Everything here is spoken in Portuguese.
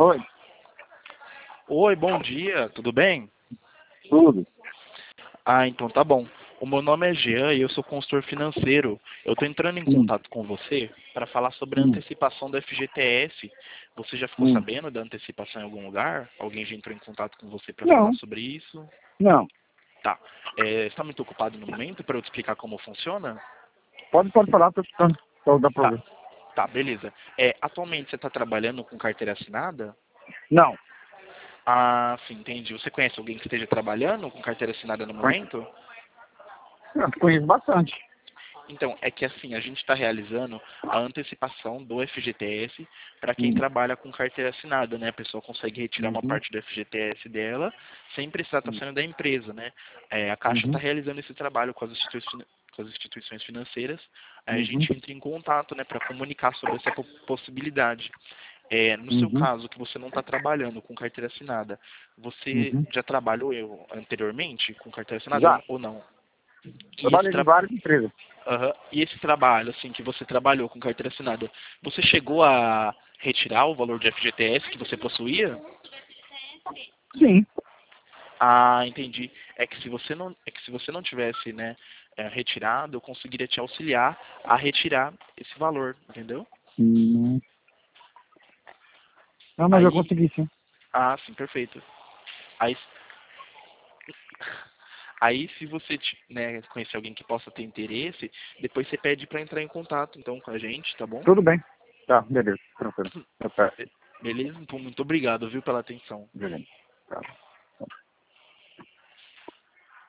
Oi, Oi, bom dia, tudo bem? tudo. Ah, então tá bom. O meu nome é Jean e eu sou consultor financeiro. Eu estou entrando em Sim, contato com você para falar sobre a sim, antecipação do FGTS. Você já ficou sim. sabendo da antecipação em algum lugar? Alguém já entrou em contato com você para falar Não, sobre isso? não. Tá. Você está muito ocupado no momento para eu te explicar como funciona? Pode falar, tô escutando. Pode dar Tá, problema. tá, beleza. Atualmente você está trabalhando com carteira assinada? Não, Ah, sim, entendi. Você conhece alguém que esteja trabalhando com carteira assinada no momento? eu conheço bastante. Então, é que assim, a gente está realizando a antecipação do FGTS para quem Sim. trabalha com carteira assinada, né? A pessoa consegue retirar uma Uhum, parte do FGTS dela sem precisar estar sim. saindo da empresa, né? A Caixa está Uhum, realizando esse trabalho com com as instituições financeiras. Aí a uhum, gente entra em contato, né, para comunicar sobre essa possibilidade. No seu uhum, caso, que você não está trabalhando com carteira assinada, você uhum. já trabalhou anteriormente com carteira assinada Já, ou não? E esse trabalhei em várias empresas. Aham. E esse trabalho, assim, que você trabalhou com carteira assinada, você chegou a retirar o valor de FGTS que você possuía? Sim. Ah, entendi. É que se você não tivesse, né, retirado, eu conseguiria te auxiliar a retirar esse valor, entendeu? Uhum. Não, mas eu Aí, consegui sim. sim, perfeito. Aí, aí se você, né, conhecer alguém que possa ter interesse, depois você pede para entrar em contato, então, com a gente, tá bom? Tudo bem. Tá, beleza. Tranquilo. Tá, Beleza? Então, muito obrigado, viu, pela atenção. beleza. Tá.